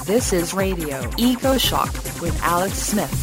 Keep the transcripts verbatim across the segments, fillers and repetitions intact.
This is Radio Eco Shock with Alex Smith.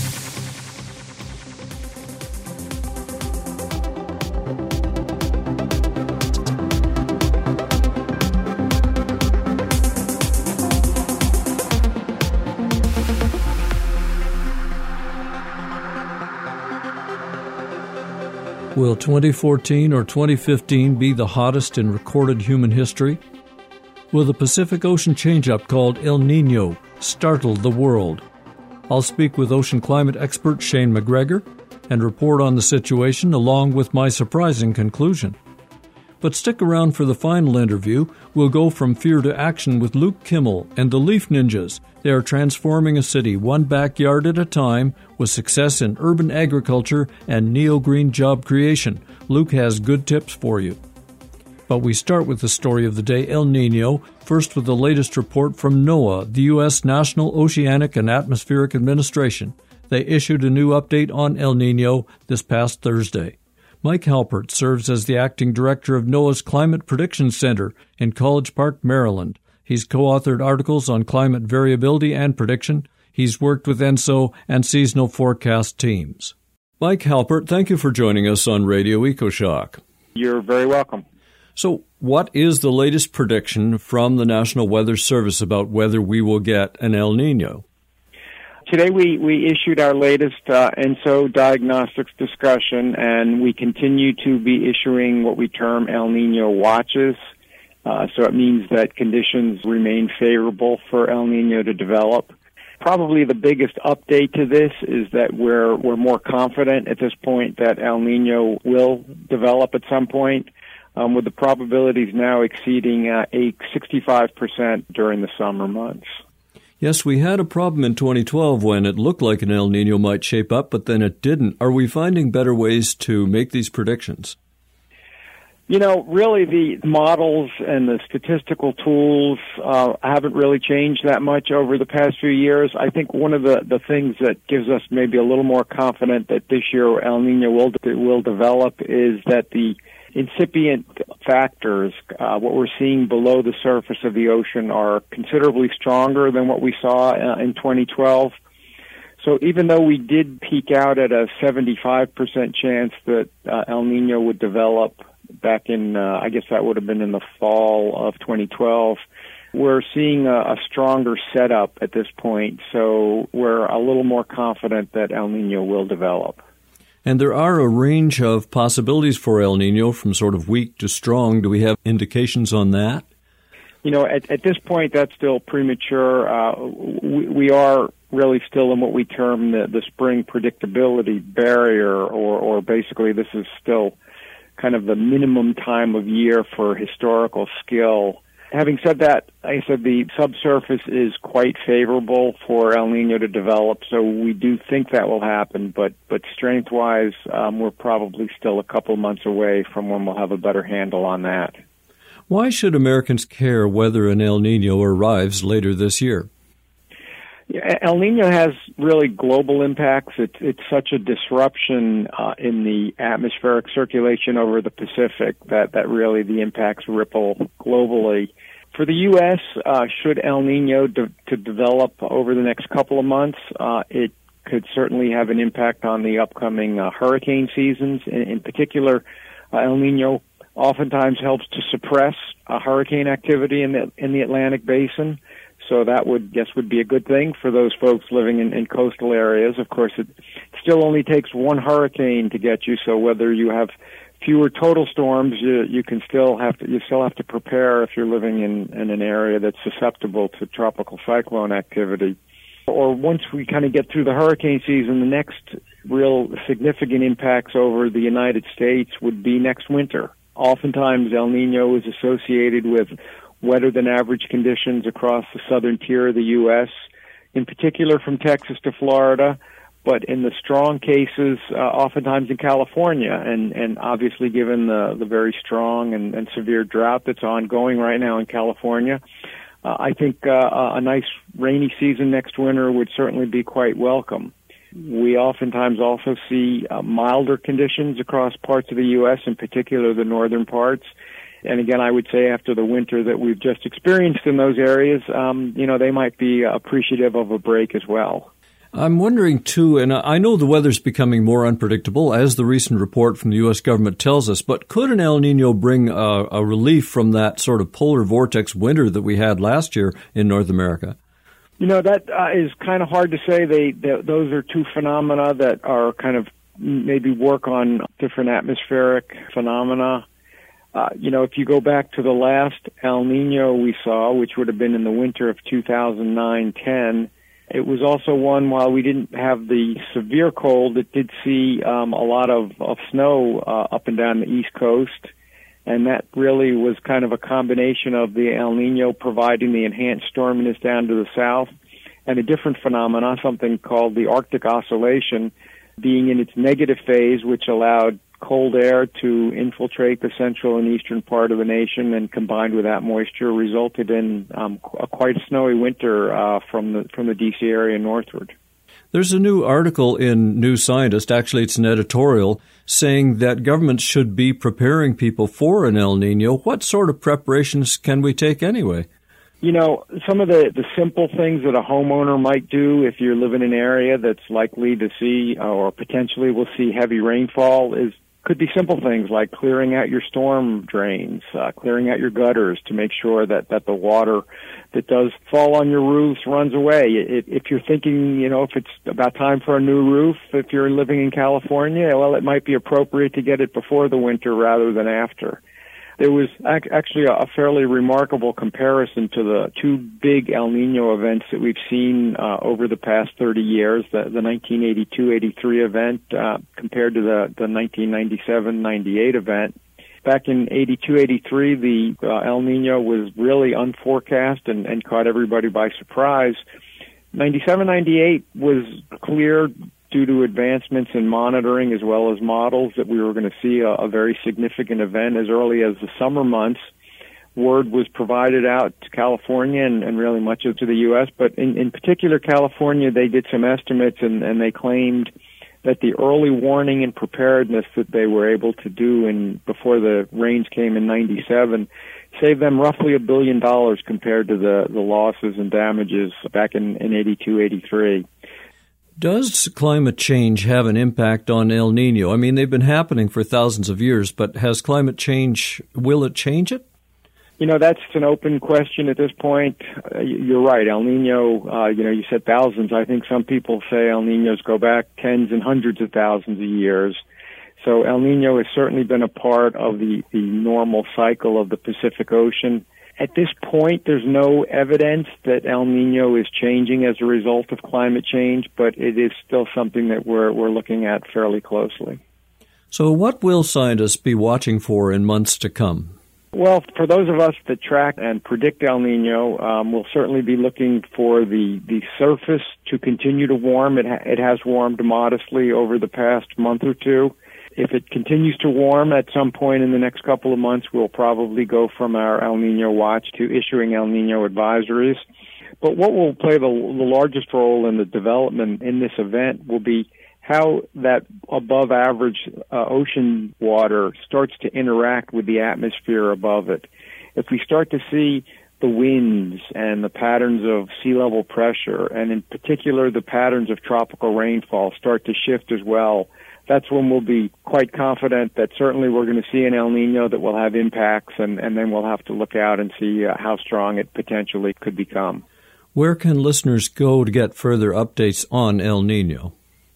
Will twenty fourteen or twenty fifteen be the hottest in recorded human history? Will the Pacific Ocean change-up called El Niño startle the world? I'll speak with ocean climate expert Shane McGregor and report on the situation along with my surprising conclusion. But stick around for the final interview. We'll go from fear to action with Luke Kimmel and the Leaf Ninjas. They are transforming a city one backyard at a time with success in urban agriculture and neo-green job creation. Luke has good tips for you. But we start with the story of the day, El Niño, first with the latest report from NOAA, the U S National Oceanic and Atmospheric Administration. They issued a new update on El Niño this past Thursday. Mike Halpert serves as the acting director of NOAA's Climate Prediction Center in College Park, Maryland. He's co-authored articles on climate variability and prediction. He's worked with ENSO and seasonal forecast teams. Mike Halpert, thank you for joining us on Radio EcoShock. You're very welcome. So what is the latest prediction from the National Weather Service about whether we will get an El Niño? Today we, we issued our latest uh, ENSO diagnostics discussion, and we continue to be issuing what we term El Niño watches. Uh, so it means that conditions remain favorable for El Niño to develop. Probably the biggest update to this is that we're we're more confident at this point that El Niño will develop at some point, um, with the probabilities now exceeding uh, a sixty-five percent during the summer months. Yes, we had a problem in twenty twelve when it looked like an El Niño might shape up, but then it didn't. Are we finding better ways to make these predictions? You know, really the models and the statistical tools uh, haven't really changed that much over the past few years. I think one of the, the things that gives us maybe a little more confident that this year El Niño will, will develop is that the incipient factors, uh, what we're seeing below the surface of the ocean, are considerably stronger than what we saw uh, in twenty twelve. So even though we did peak out at a seventy-five percent chance that uh, El Niño would develop back in, uh, I guess that would have been in the fall of twenty twelve, we're seeing a, a stronger setup at this point. So we're a little more confident that El Niño will develop. And there are a range of possibilities for El Niño from sort of weak to strong. Do we have indications on that? You know, at, at this point, that's still premature. Uh, we, we are really still in what we term the, the spring predictability barrier, or, or basically this is still kind of the minimum time of year for historical skill. Having said that, like I said, the subsurface is quite favorable for El Niño to develop, so we do think that will happen, but, but strength-wise, um, we're probably still a couple months away from when we'll have a better handle on that. Why should Americans care whether an El Niño arrives later this year? Yeah, El Niño has really global impacts. It's, it's such a disruption uh, in the atmospheric circulation over the Pacific that, that really the impacts ripple globally. For the U S, uh, should El Niño de- to develop over the next couple of months, uh, it could certainly have an impact on the upcoming uh, hurricane seasons. In, in particular, uh, El Niño oftentimes helps to suppress uh, hurricane activity in the in the Atlantic Basin. So that would, guess, would be a good thing for those folks living in, in coastal areas. Of course, it still only takes one hurricane to get you. So whether you have fewer total storms, you, you can still have to you still have to prepare if you're living in, in an area that's susceptible to tropical cyclone activity. Or once we kind of get through the hurricane season, the next real significant impacts over the United States would be next winter. Oftentimes, El Niño is associated with wetter than average conditions across the southern tier of the U S, in particular from Texas to Florida, but in the strong cases, uh, oftentimes in California. And, and obviously, given the, the very strong and, and severe drought that's ongoing right now in California, uh, I think uh, a nice rainy season next winter would certainly be quite welcome. We oftentimes also see uh, milder conditions across parts of the U S, in particular the northern parts. And again, I would say after the winter that we've just experienced in those areas, um, you know, they might be appreciative of a break as well. I'm wondering, too, and I know the weather's becoming more unpredictable, as the recent report from the U S government tells us, but could an El Nino bring a, a relief from that sort of polar vortex winter that we had last year in North America? You know, that uh, is kind of hard to say. They, they Those are two phenomena that are kind of maybe work on different atmospheric phenomena. Uh, you know, if you go back to the last El Nino we saw, which would have been in the winter of two thousand nine ten, it was also one, while we didn't have the severe cold, it did see um, a lot of, of snow uh, up and down the East Coast. And that really was kind of a combination of the El Nino providing the enhanced storminess down to the south, and a different phenomenon, something called the Arctic Oscillation, being in its negative phase, which allowed cold air to infiltrate the central and eastern part of the nation, and combined with that moisture resulted in um, a quite snowy winter uh, from the from the D C area northward. There's a new article in New Scientist, actually it's an editorial, saying that governments should be preparing people for an El Nino. What sort of preparations can we take anyway? You know, some of the, the simple things that a homeowner might do if you're living in an area that's likely to see or potentially will see heavy rainfall is could be simple things like clearing out your storm drains, uh, clearing out your gutters to make sure that, that the water that does fall on your roofs runs away. If, if you're thinking, you know, if it's about time for a new roof, if you're living in California, well, it might be appropriate to get it before the winter rather than after. There was ac- actually a fairly remarkable comparison to the two big El Nino events that we've seen uh, over the past thirty years, the, the nineteen eighty-two eighty-three event uh, compared to the, the nineteen ninety-seven ninety-eight event. Back in eighty-two eighty-three, the uh, El Nino was really unforecast and, and caught everybody by surprise. ninety-seven ninety-eight was clear due to advancements in monitoring as well as models that we were going to see a, a very significant event as early as the summer months. Word was provided out to California and, and really much of to the U S, but in, in particular California, they did some estimates and, and they claimed that the early warning and preparedness that they were able to do in before the rains came in ninety-seven saved them roughly a billion dollars compared to the, the losses and damages back in, in eighty-two eighty-three. Does climate change have an impact on El Nino? I mean, they've been happening for thousands of years, but has climate change, will it change it? You know, that's an open question at this point. Uh, you're right. El Nino, uh, you know, you said thousands. I think some people say El Ninos go back tens and hundreds of thousands of years. So El Nino has certainly been a part of the, the normal cycle of the Pacific Ocean. At this point, there's no evidence that El Nino is changing as a result of climate change, but it is still something that we're we're looking at fairly closely. So what will scientists be watching for in months to come? Well, for those of us that track and predict El Nino, um, we'll certainly be looking for the, the surface to continue to warm. It, ha- it has warmed modestly over the past month or two. If it continues to warm at some point in the next couple of months, we'll probably go from our El Nino watch to issuing El Nino advisories. But what will play the, the largest role in the development in this event will be how that above average uh, ocean water starts to interact with the atmosphere above it. If we start to see the winds and the patterns of sea level pressure, and in particular the patterns of tropical rainfall start to shift as well, that's when we'll be quite confident that certainly we're going to see an El Nino that will have impacts, and, and then we'll have to look out and see uh, how strong it potentially could become. Where can listeners go to get further updates on El Nino?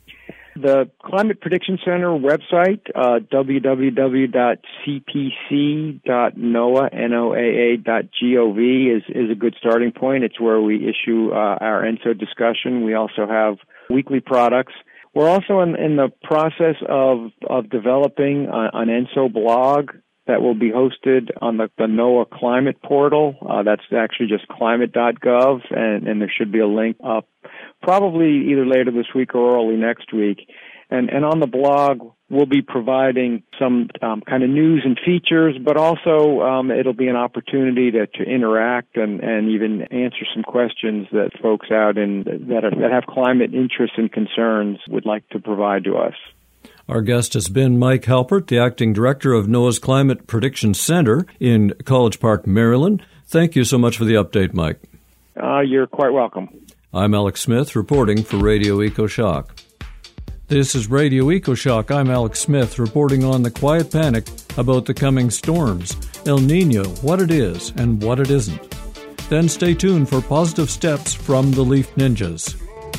The Climate Prediction Center website, uh, w w w dot c p c dot n o a dot gov, is, is a good starting point. It's where we issue uh, our E N S O discussion. We also have weekly products. We're also in, in the process of, of developing uh, an E N S O blog that will be hosted on the, the NOAA Climate Portal. Uh, that's actually just climate dot gov, and, and there should be a link up probably either later this week or early next week. And, and on the blog, we'll be providing some um, kind of news and features, but also um, it'll be an opportunity to, to interact and, and even answer some questions that folks out in that, are, that have climate interests and concerns would like to provide to us. Our guest has been Mike Halpert, the acting director of NOAA's Climate Prediction Center in College Park, Maryland. Thank you so much for the update, Mike. Uh, you're quite welcome. I'm Alex Smith, reporting for Radio EcoShock. This is Radio EcoShock. I'm Alex Smith, reporting on the quiet panic about the coming storms, El Nino, what it is and what it isn't. Then stay tuned for positive steps from the Leaf Ninjas.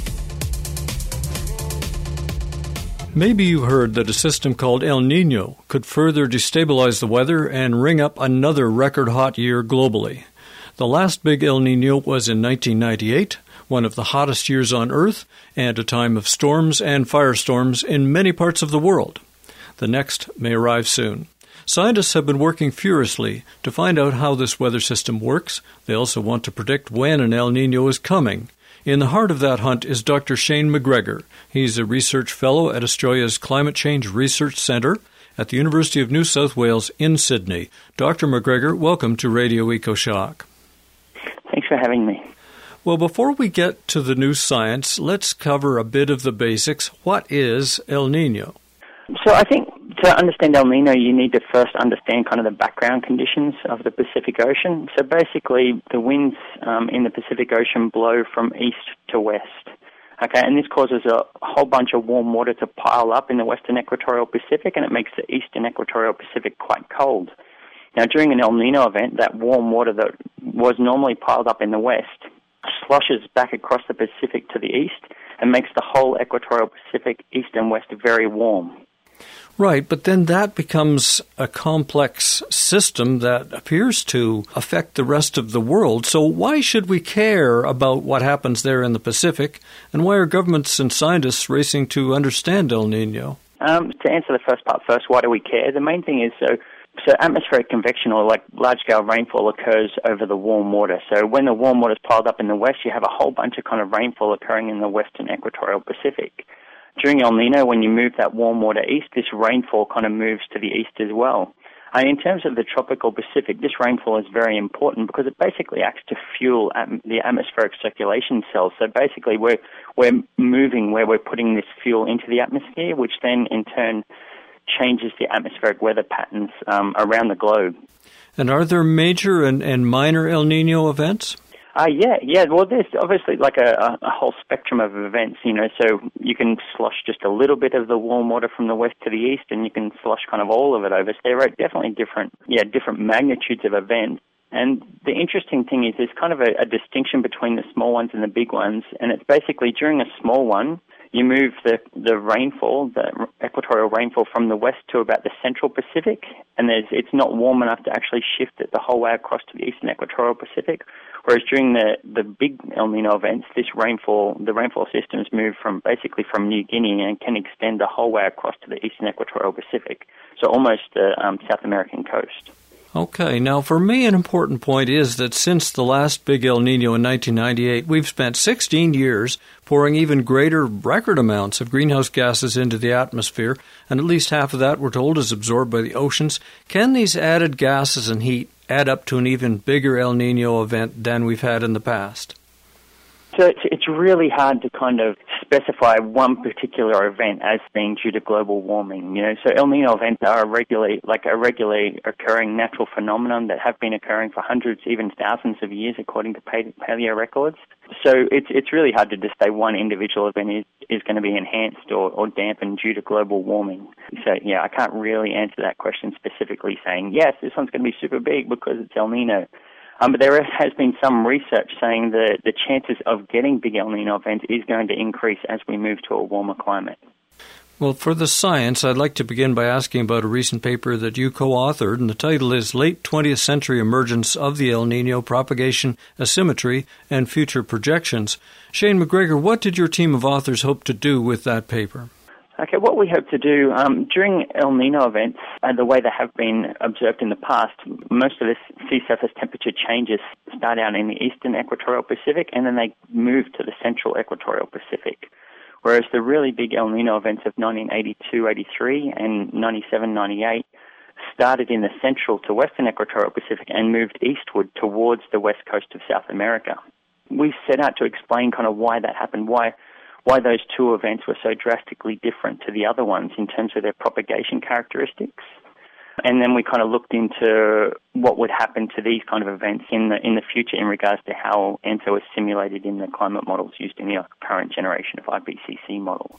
Maybe you heard that a system called El Nino could further destabilize the weather and ring up another record hot year globally. The last big El Nino was in nineteen ninety-eight, one of the hottest years on Earth, and a time of storms and firestorms in many parts of the world. The next may arrive soon. Scientists have been working furiously to find out how this weather system works. They also want to predict when an El Nino is coming. In the heart of that hunt is Doctor Shane McGregor. He's a research fellow at Australia's Climate Change Research Centre at the University of New South Wales in Sydney. Doctor McGregor, welcome to Radio EcoShock. Thanks for having me. Well, before we get to the new science, let's cover a bit of the basics. What is El Nino? So I think to understand El Nino, you need to first understand kind of the background conditions of the Pacific Ocean. So basically, the winds um, in the Pacific Ocean blow from east to west. Okay, and this causes a whole bunch of warm water to pile up in the western equatorial Pacific, and it makes the eastern equatorial Pacific quite cold. Now, during an El Nino event, that warm water that was normally piled up in the west sloshes back across the Pacific to the east and makes the whole equatorial Pacific, east and west, very warm. Right, but then that becomes a complex system that appears to affect the rest of the world. So why should we care about what happens there in the Pacific, and why are governments and scientists racing to understand El Nino? Um, to answer the first part first, why do we care? The main thing is, so So atmospheric convection, or like large-scale rainfall, occurs over the warm water. So when the warm water is piled up in the west, you have a whole bunch of kind of rainfall occurring in the western equatorial Pacific. During El Nino, when you move that warm water east, this rainfall kind of moves to the east as well. And in terms of the tropical Pacific, this rainfall is very important because it basically acts to fuel atm- the atmospheric circulation cells. So basically, we're we're moving where we're putting this fuel into the atmosphere, which then in turn changes the atmospheric weather patterns um, around the globe. And are there major and, and minor El Nino events? Uh, yeah, yeah. Well, there's obviously like a, a whole spectrum of events, you know, so you can slosh just a little bit of the warm water from the west to the east, and you can slosh kind of all of it over. So there are definitely different, yeah, different magnitudes of events. And the interesting thing is there's kind of a, a distinction between the small ones and the big ones, and it's basically during a small one, you move the, the rainfall, the equatorial rainfall, from the west to about the central Pacific, and there's, it's not warm enough to actually shift it the whole way across to the eastern equatorial Pacific. Whereas during the, the big El Nino events, this rainfall, the rainfall systems move from basically from New Guinea and can extend the whole way across to the eastern equatorial Pacific, so almost the um, South American coast. Okay, now for me an important point is that since the last big El Nino in nineteen ninety-eight, we've spent sixteen years pouring even greater record amounts of greenhouse gases into the atmosphere, and at least half of that, we're told, is absorbed by the oceans. Can these added gases and heat add up to an even bigger El Nino event than we've had in the past? So it's, it's really hard to kind of specify one particular event as being due to global warming. You know, so El Nino events are a regularly, like a regularly occurring natural phenomenon that have been occurring for hundreds, even thousands of years, according to paleo records. So it's it's really hard to just say one individual event is, is going to be enhanced or, or dampened due to global warming. So yeah, I can't really answer that question specifically, saying yes, this one's going to be super big because it's El Nino. Um, but there has been some research saying that the chances of getting big El Nino events is going to increase as we move to a warmer climate. Well, for the science, I'd like to begin by asking about a recent paper that you co-authored, and the title is Late twentieth Century Emergence of the El Nino, Propagation, Asymmetry, and Future Projections. Shane McGregor, what did your team of authors hope to do with that paper? Okay, what we hope to do um, during El Nino events, and the way they have been observed in the past, most of this sea surface temperature changes start out in the eastern equatorial Pacific, and then they move to the central equatorial Pacific. Whereas the really big El Nino events of nineteen eighty-two eighty-three and ninety-seven ninety-eight started in the central to western equatorial Pacific and moved eastward towards the west coast of South America. We set out to explain kind of why that happened, why why those two events were so drastically different to the other ones in terms of their propagation characteristics. And then we kind of looked into what would happen to these kind of events in the in the future in regards to how ENSO is simulated in the climate models used in the current generation of I P C C models.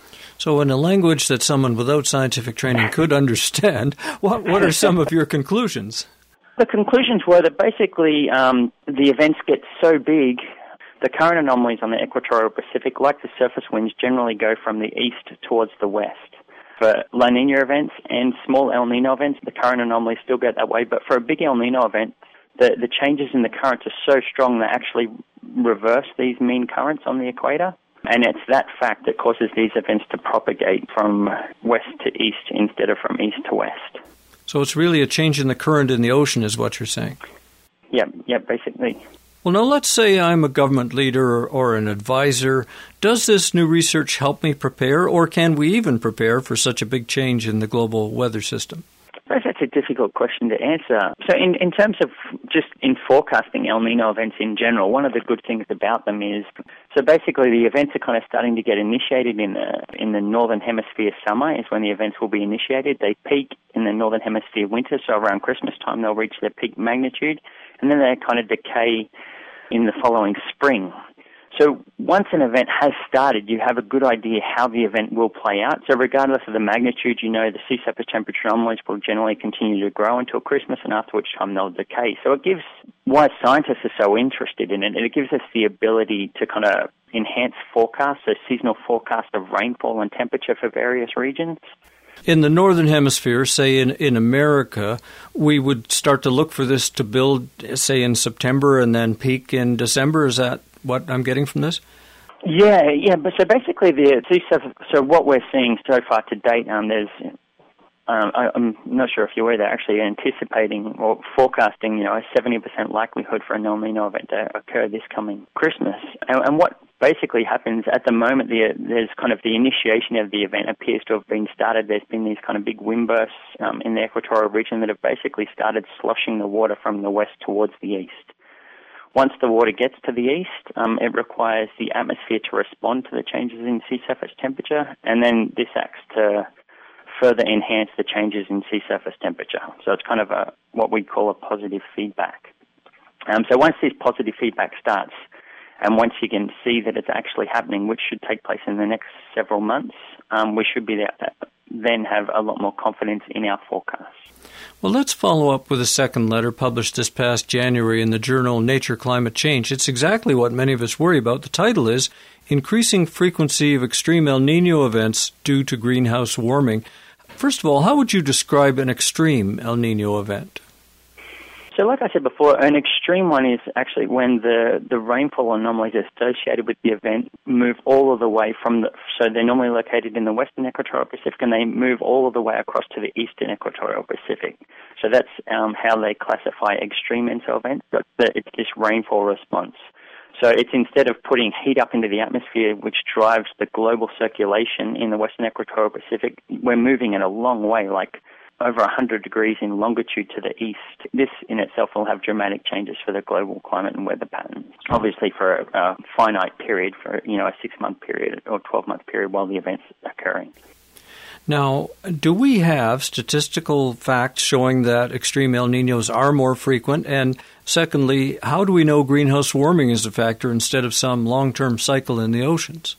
So in a language that someone without scientific training could understand, what, what are some of your conclusions? The conclusions were that basically um, the events get so big, the current anomalies on the equatorial Pacific, like the surface winds, generally go from the east towards the west. For La Nina events and small El Nino events, the current anomalies still go that way, but for a big El Nino event, the, the changes in the currents are so strong they actually reverse these mean currents on the equator. And it's that fact that causes these events to propagate from west to east instead of from east to west. So it's really a change in the current in the ocean is what you're saying? Yeah, yeah, basically. Well, now let's say I'm a government leader or, or an advisor. Does this new research help me prepare, or can we even prepare for such a big change in the global weather system? I suppose that's a difficult question to answer. So in, in terms of just in forecasting El Nino events in general, one of the good things about them is, so basically the events are kind of starting to get initiated in the in the Northern Hemisphere summer is when the events will be initiated. They peak in the Northern Hemisphere winter, so around Christmas time they'll reach their peak magnitude, and then they kind of decay in the following spring. So once an event has started, you have a good idea how the event will play out. So regardless of the magnitude, you know the sea surface temperature anomalies will generally continue to grow until Christmas, and after which time they'll decay. So it gives, why scientists are so interested in it, it gives us the ability to kind of enhance forecasts, so seasonal forecasts of rainfall and temperature for various regions. In the Northern Hemisphere, say in, in America, we would start to look for this to build, say, in September and then peak in December. Is that what I'm getting from this? Yeah, yeah. But so basically, the so what we're seeing so far to date, um, there's, um, I, I'm not sure if you're aware, they're actually anticipating or forecasting, you know, a seventy percent likelihood for an El Nino event to occur this coming Christmas. And, and what basically happens at the moment, the, there's kind of the initiation of the event appears to have been started. There's been these kind of big wind bursts um, in the equatorial region that have basically started sloshing the water from the west towards the east. Once the water gets to the east, um, it requires the atmosphere to respond to the changes in sea surface temperature, and then this acts to further enhance the changes in sea surface temperature. So it's kind of a what we call a positive feedback. Um, so once this positive feedback starts, and once you can see that it's actually happening, which should take place in the next several months, um, we should be there to then have a lot more confidence in our forecasts. Well, let's follow up with a second letter published this past January in the journal Nature Climate Change. It's exactly what many of us worry about. The title is Increasing Frequency of Extreme El Nino Events Due to Greenhouse Warming. First of all, how would you describe an extreme El Nino event? So like I said before, an extreme one is actually when the, the rainfall anomalies associated with the event move all of the way from the, so they're normally located in the western equatorial Pacific, and they move all of the way across to the eastern equatorial Pacific. So that's um, how they classify extreme ENSO events, but it's this rainfall response. So it's instead of putting heat up into the atmosphere, which drives the global circulation in the western equatorial Pacific, we're moving it a long way, like over one hundred degrees in longitude to the east. This in itself will have dramatic changes for the global climate and weather patterns. Obviously for a, a finite period, for you know a six-month period or twelve-month period while the event's occurring. Now, do we have statistical facts showing that extreme El Niños are more frequent? And secondly, how do we know greenhouse warming is a factor instead of some long-term cycle in the oceans?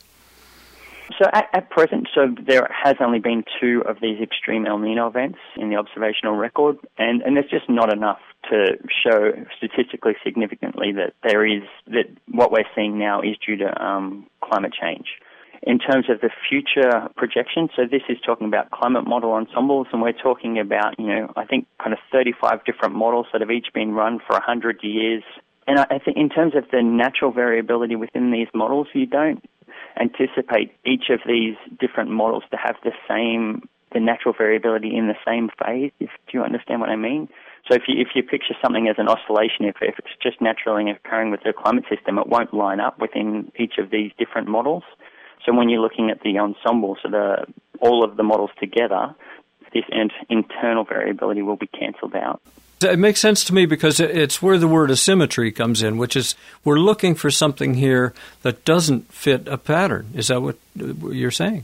So at, at present, so there has only been two of these extreme El Nino events in the observational record, and, and there's just not enough to show statistically significantly that there is, that what we're seeing now is due to um, climate change. In terms of the future projections, so this is talking about climate model ensembles, and we're talking about, you know, I think kind of thirty-five different models that have each been run for one hundred years. And I think in terms of the natural variability within these models, you don't anticipate each of these different models to have the same, the natural variability in the same phase, if, do you understand what I mean? So if you, if you picture something as an oscillation, if, if it's just naturally occurring with the climate system, it won't line up within each of these different models. So when you're looking at the ensemble, so the, all of the models together, this internal variability will be cancelled out. It makes sense to me because it's where the word asymmetry comes in, which is we're looking for something here that doesn't fit a pattern. Is that what you're saying?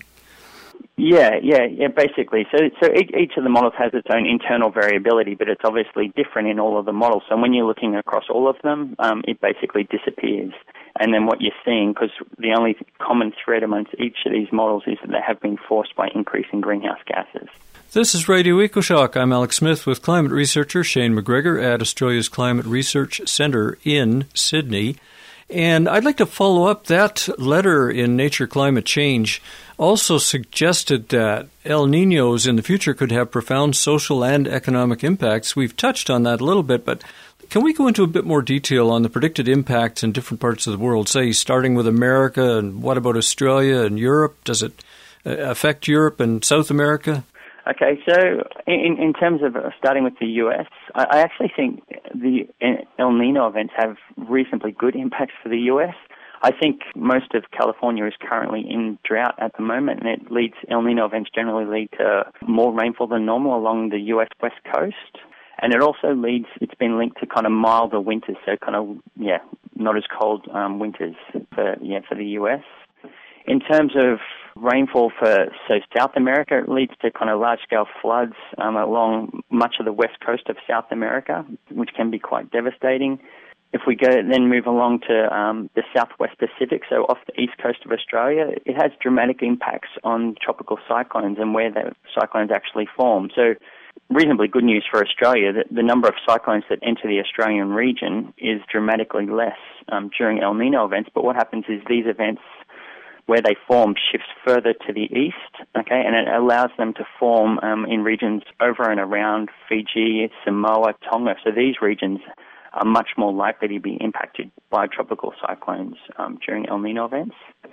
Yeah, yeah, yeah. Basically, so so each, each of the models has its own internal variability, but it's obviously different in all of the models. So when you're looking across all of them, um, it basically disappears. And then what you're seeing, because the only common thread amongst each of these models is that they have been forced by increasing greenhouse gases. This is Radio EcoShock. I'm Alex Smith with climate researcher Shane McGregor at Australia's Climate Research Centre in Sydney. And I'd like to follow up that letter in Nature Climate Change also suggested that El Niños in the future could have profound social and economic impacts. We've touched on that a little bit, but can we go into a bit more detail on the predicted impacts in different parts of the world, say starting with America, and what about Australia and Europe? Does it affect Europe and South America? Okay, so in, in terms of starting with the U S, I, I actually think the El Nino events have reasonably good impacts for the U S. I think most of California is currently in drought at the moment, and it leads El Nino events generally lead to more rainfall than normal along the U S West Coast. And it also leads, it's been linked to kind of milder winters, so kind of, yeah, not as cold um, winters for, yeah, for the U S. In terms of rainfall for, so South America, it leads to kind of large-scale floods um, along much of the west coast of South America, which can be quite devastating. If we go then move along to um, the southwest Pacific, so off the east coast of Australia, it has dramatic impacts on tropical cyclones and where the cyclones actually form. So reasonably good news for Australia that the number of cyclones that enter the Australian region is dramatically less um, during El Nino events, but what happens is these events where they form shifts further to the east, okay, and it allows them to form um, in regions over and around Fiji, Samoa, Tonga. So these regions are much more likely to be impacted by tropical cyclones um, during El Nino events.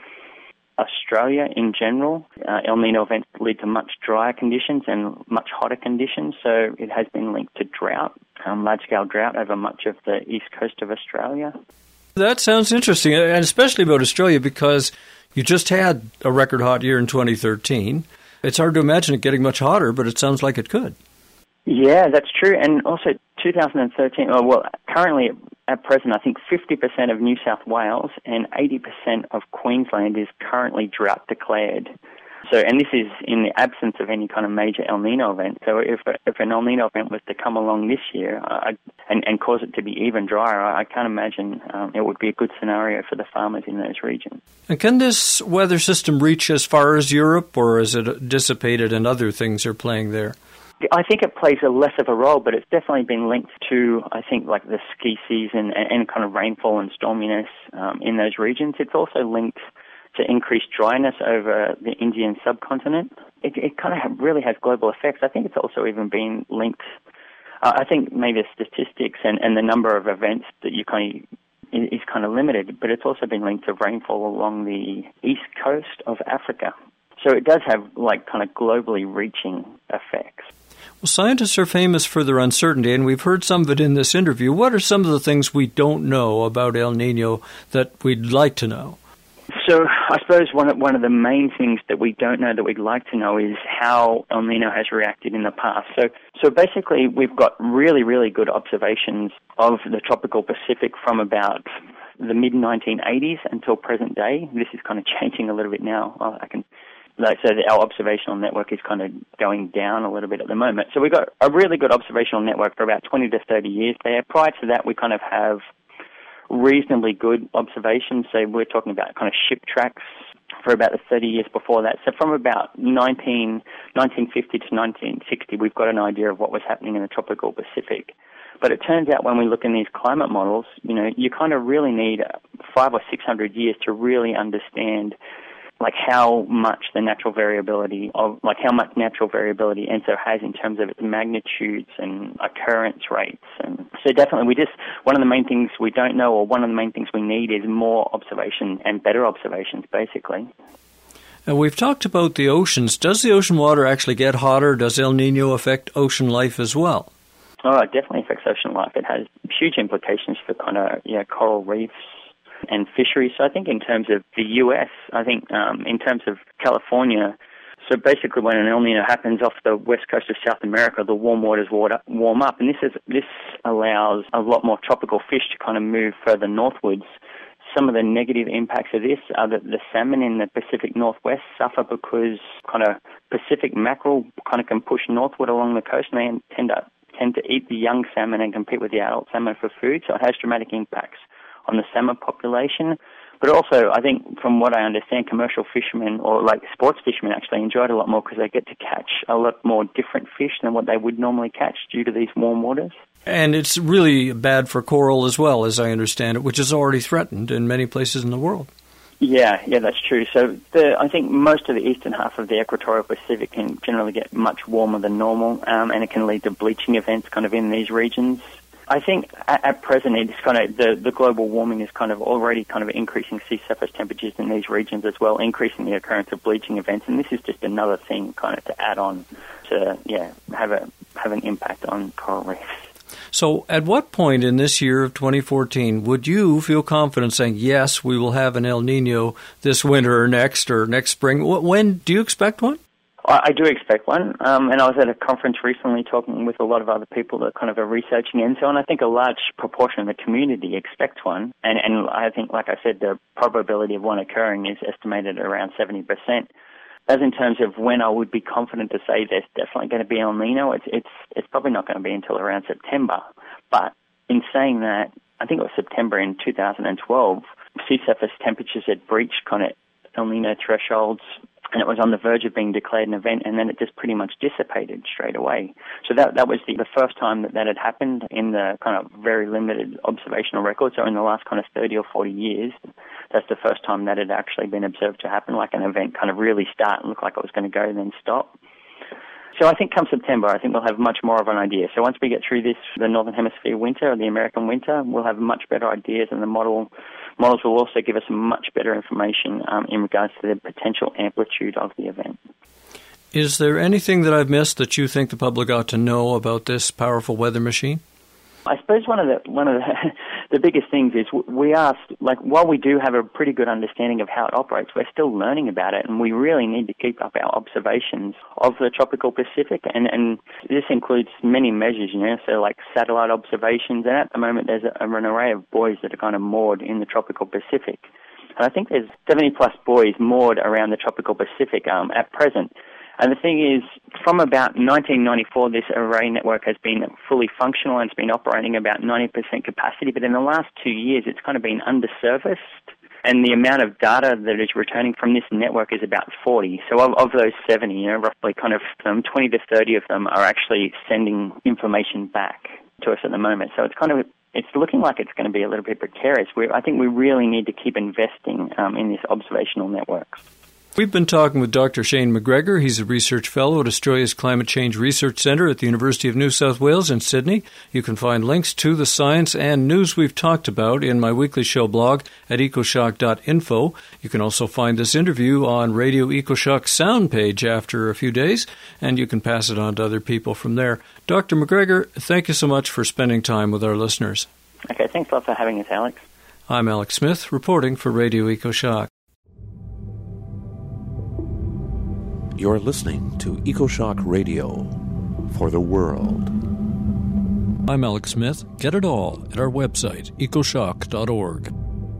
Australia in general, uh, El Nino events lead to much drier conditions and much hotter conditions, so it has been linked to drought, um, large-scale drought over much of the east coast of Australia. That sounds interesting, and especially about Australia because you just had a record hot year in twenty thirteen. It's hard to imagine it getting much hotter, but it sounds like it could. Yeah, that's true. And also two thousand thirteen, oh, well, currently at present, I think fifty percent of New South Wales and eighty percent of Queensland is currently drought declared. So, and this is in the absence of any kind of major El Nino event. So if if an El Nino event was to come along this year uh, and, and cause it to be even drier, I, I can't imagine um, it would be a good scenario for the farmers in those regions. And can this weather system reach as far as Europe, or is it dissipated and other things are playing there? I think it plays a less of a role, but it's definitely been linked to, I think, like the ski season and, and kind of rainfall and storminess um, in those regions. It's also linked to increased dryness over the Indian subcontinent. It, it kind of have, really has global effects. I think it's also even been linked, uh, I think maybe the statistics and, and the number of events that you kind of is kind of limited, but it's also been linked to rainfall along the east coast of Africa. So it does have like kind of globally reaching effects. Well, scientists are famous for their uncertainty, and we've heard some of it in this interview. What are some of the things we don't know about El Nino that we'd like to know? So I suppose one of, one of the main things that we don't know that we'd like to know is how El Nino has reacted in the past. So so basically we've got really, really good observations of the tropical Pacific from about the mid nineteen eighties until present day. This is kind of changing a little bit now. I can like so our observational network is kind of going down a little bit at the moment. So we've got a really good observational network for about twenty to thirty years there. Prior to that, we kind of have reasonably good observations. So we're talking about kind of ship tracks for about the thirty years before that. So from about nineteen, nineteen fifty to nineteen sixty, we've got an idea of what was happening in the tropical Pacific. But it turns out when we look in these climate models, you know, you kind of really need five or six hundred years to really understand like how much the natural variability of, like how much natural variability E N S O has in terms of its magnitudes and occurrence rates. And so definitely we just, one of the main things we don't know, or one of the main things we need is more observation and better observations, basically. And we've talked about the oceans. Does the ocean water actually get hotter? Does El Nino affect ocean life as well? Oh, it definitely affects ocean life. It has huge implications for kind of, yeah, coral reefs and fisheries. So I think in terms of the U S, I think um, in terms of California, So basically when an El Nino happens off the west coast of South America, the warm waters water warm up, and this is this allows a lot more tropical fish to kind of move further northwards. Some of the negative impacts of this are that the salmon in the Pacific Northwest suffer because kind of Pacific mackerel kind of can push northward along the coast, and they tend to tend to eat the young salmon and compete with the adult salmon for food, so it has dramatic impacts on the salmon population. But also, I think from what I understand, commercial fishermen, or like sports fishermen, actually enjoy it a lot more because they get to catch a lot more different fish than what they would normally catch due to these warm waters. And it's really bad for coral as well, as I understand it, which is already threatened in many places in the world. Yeah, yeah, that's true. So the, I think most of the eastern half of the equatorial Pacific can generally get much warmer than normal, um, and it can lead to bleaching events kind of in these regions. I think at, at present it's kind of the, the global warming is kind of already kind of increasing sea surface temperatures in these regions as well, increasing the occurrence of bleaching events, and this is just another thing kind of to add on to yeah have a have an impact on coral reefs. So at what point in this year of twenty fourteen would you feel confident saying, yes, we will have an El Nino this winter or next or next spring? When do you expect one? I do expect one, um, and I was at a conference recently talking with a lot of other people that kind of are researching it and so on. I think a large proportion of the community expects one, and, and I think, like I said, the probability of one occurring is estimated at around seventy percent. As in terms of when I would be confident to say there's definitely going to be El Nino, it's it's it's probably not going to be until around September. But in saying that, I think it was September in two thousand twelve, sea surface temperatures had breached kind of El Nino thresholds, and it was on the verge of being declared an event, and then it just pretty much dissipated straight away. So that that was the, the first time that that had happened in the kind of very limited observational record. So in the last kind of thirty or forty years, that's the first time that had actually been observed to happen, like an event kind of really start and look like it was going to go and then stop. So I think come September, I think we'll have much more of an idea. So once we get through this, the Northern Hemisphere winter, or the American winter, we'll have much better ideas, and the model models will also give us much better information um, in regards to the potential amplitude of the event. Is there anything that I've missed that you think the public ought to know about this powerful weather machine? I suppose one of the one of the, the biggest things is we are, like, while we do have a pretty good understanding of how it operates, we're still learning about it, and we really need to keep up our observations of the tropical Pacific, and, and this includes many measures, you know, so like satellite observations, and at the moment there's a, an array of buoys that are kind of moored in the tropical Pacific. And I think there's seventy plus buoys moored around the tropical Pacific um, at present. And the thing is, from about nineteen ninety-four, this array network has been fully functional and it's been operating about ninety percent capacity. But in the last two years, it's kind of been underserviced. And the amount of data that is returning from this network is about forty. So of, of those seventy, you know, roughly kind of um, twenty to thirty of them are actually sending information back to us at the moment. So it's kind of it's looking like it's going to be a little bit precarious. We, I think we really need to keep investing um, in these observational networks. We've been talking with Doctor Shane McGregor. He's a research fellow at Australia's Climate Change Research Centre at the University of New South Wales in Sydney. You can find links to the science and news we've talked about in my weekly show blog at ecoshock dot info. You can also find this interview on Radio EcoShock's sound page after a few days, and you can pass it on to other people from there. Doctor McGregor, thank you so much for spending time with our listeners. Okay, thanks a lot for having us, Alex. I'm Alex Smith, reporting for Radio EcoShock. You're listening to EcoShock Radio for the world. I'm Alex Smith. Get it all at our website, ecoshock dot org.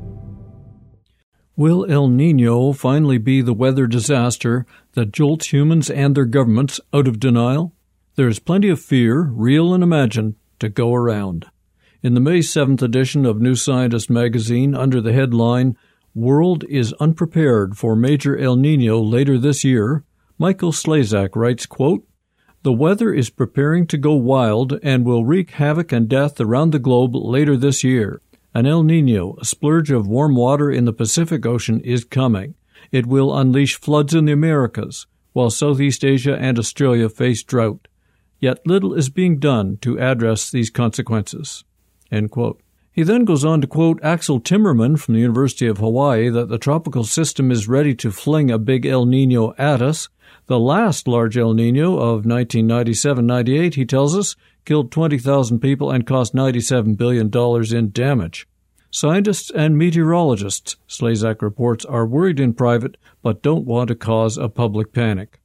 Will El Nino finally be the weather disaster that jolts humans and their governments out of denial? There is plenty of fear, real and imagined, to go around. In the May seventh edition of New Scientist magazine, under the headline, World is Unprepared for Major El Nino Later This Year, Michael Slezak writes, quote, "The weather is preparing to go wild and will wreak havoc and death around the globe later this year. An El Nino, a splurge of warm water in the Pacific Ocean, is coming. It will unleash floods in the Americas, while Southeast Asia and Australia face drought. Yet little is being done to address these consequences." End quote. He then goes on to quote Axel Timmerman from the University of Hawaii that the tropical system is ready to fling a big El Nino at us. The last large El Nino of nineteen ninety-seven ninety-eight, he tells us, killed twenty thousand people and cost ninety-seven billion dollars in damage. Scientists and meteorologists, Slezak reports, are worried in private but don't want to cause a public panic.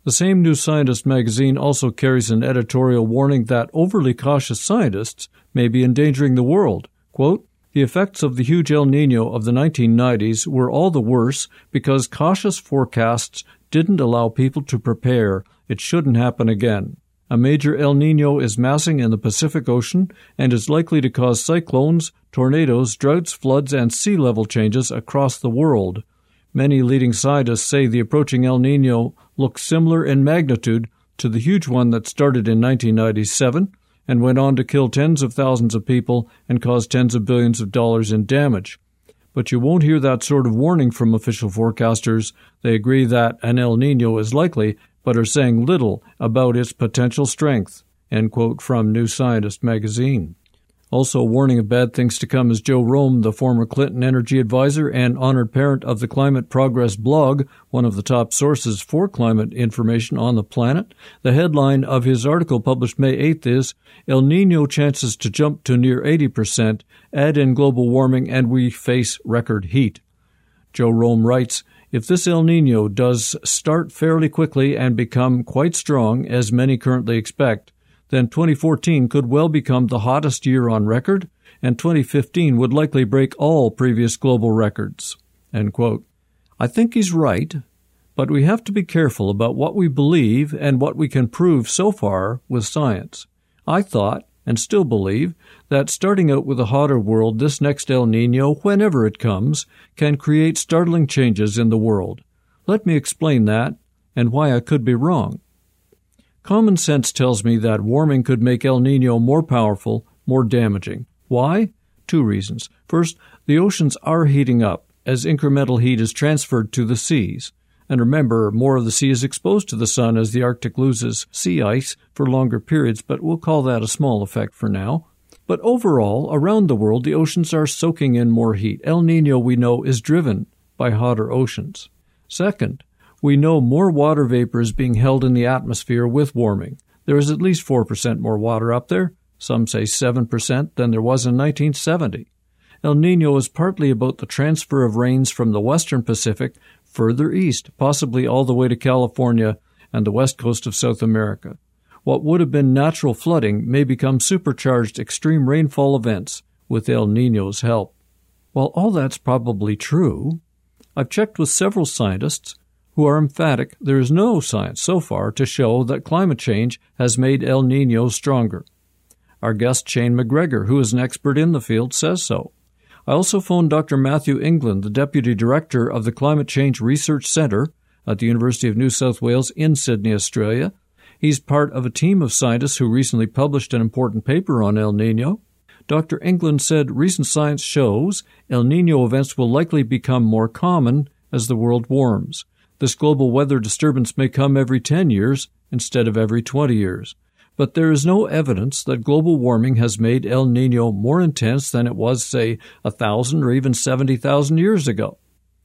The same New Scientist magazine also carries an editorial warning that overly cautious scientists may be endangering the world. Quote, "The effects of the huge El Niño of the nineteen nineties were all the worse because cautious forecasts didn't allow people to prepare. It shouldn't happen again. A major El Niño is massing in the Pacific Ocean and is likely to cause cyclones, tornadoes, droughts, floods, and sea level changes across the world. Many leading scientists say the approaching El Niño looks similar in magnitude to the huge one that started in nineteen ninety-seven and went on to kill tens of thousands of people and cause tens of billions of dollars in damage. But you won't hear that sort of warning from official forecasters. They agree that an El Niño is likely, but are saying little about its potential strength." End quote from New Scientist magazine. Also warning of bad things to come is Joe Romm, the former Clinton energy advisor and honored parent of the Climate Progress blog, one of the top sources for climate information on the planet. The headline of his article published May eighth is, "El Niño chances to jump to near eighty percent, add in global warming, and we face record heat." Joe Romm writes, "If this El Niño does start fairly quickly and become quite strong, as many currently expect, then twenty fourteen could well become the hottest year on record, and twenty fifteen would likely break all previous global records." End quote. I think he's right, but we have to be careful about what we believe and what we can prove so far with science. I thought, and still believe, that starting out with a hotter world, this next El Niño, whenever it comes, can create startling changes in the world. Let me explain that and why I could be wrong. Common sense tells me that warming could make El Niño more powerful, more damaging. Why? Two reasons. First, the oceans are heating up as incremental heat is transferred to the seas. And remember, more of the sea is exposed to the sun as the Arctic loses sea ice for longer periods, but we'll call that a small effect for now. But overall, around the world, the oceans are soaking in more heat. El Niño, we know, is driven by hotter oceans. Second, we know more water vapor is being held in the atmosphere with warming. There is at least four percent more water up there, some say seven percent, than there was in nineteen seventy. El Niño is partly about the transfer of rains from the western Pacific further east, possibly all the way to California and the west coast of South America. What would have been natural flooding may become supercharged extreme rainfall events with El Niño's help. While all that's probably true, I've checked with several scientists who are emphatic there is no science so far to show that climate change has made El Niño stronger. Our guest Shane McGregor, who is an expert in the field, says so. I also phoned Doctor Matthew England, the Deputy Director of the Climate Change Research Centre at the University of New South Wales in Sydney, Australia. He's part of a team of scientists who recently published an important paper on El Niño. Doctor England said recent science shows El Niño events will likely become more common as the world warms. This global weather disturbance may come every ten years instead of every twenty years. But there is no evidence that global warming has made El Niño more intense than it was, say, a thousand or even seventy thousand years ago.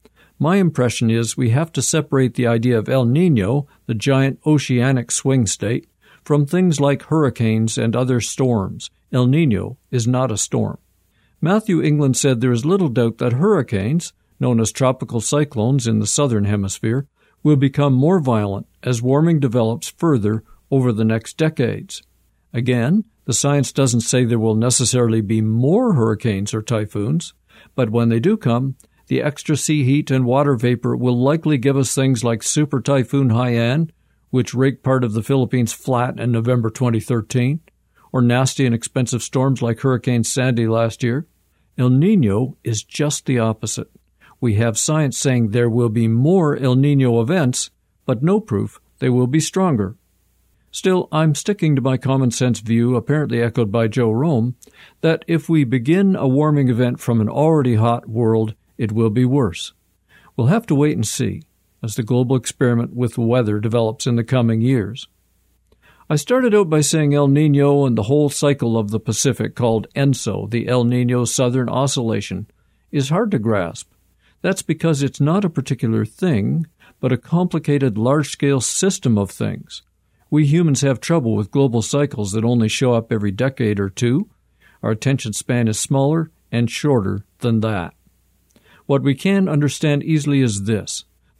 My impression is we have to separate the idea of El Niño, the giant oceanic swing state, from things like hurricanes and other storms. El Niño is not a storm. Matthew England said there is little doubt that hurricanes, known as tropical cyclones in the southern hemisphere, will become more violent as warming develops further over the next decades. Again, the science doesn't say there will necessarily be more hurricanes or typhoons, but when they do come, the extra sea heat and water vapor will likely give us things like Super Typhoon Haiyan, which raked part of the Philippines flat in November twenty thirteen, or nasty and expensive storms like Hurricane Sandy last year. El Niño is just the opposite. We have science saying there will be more El Niño events, but no proof they will be stronger. Still, I'm sticking to my common-sense view, apparently echoed by Joe Romm, that if we begin a warming event from an already hot world, it will be worse. We'll have to wait and see as the global experiment with weather develops in the coming years. I started out by saying El Niño and the whole cycle of the Pacific, called ENSO, the El Niño Southern Oscillation, is hard to grasp. That's because it's not a particular thing, but a complicated large-scale system of things. We humans have trouble with global cycles that only show up every decade or two. Our attention span is smaller and shorter than that. What we can understand easily is this. The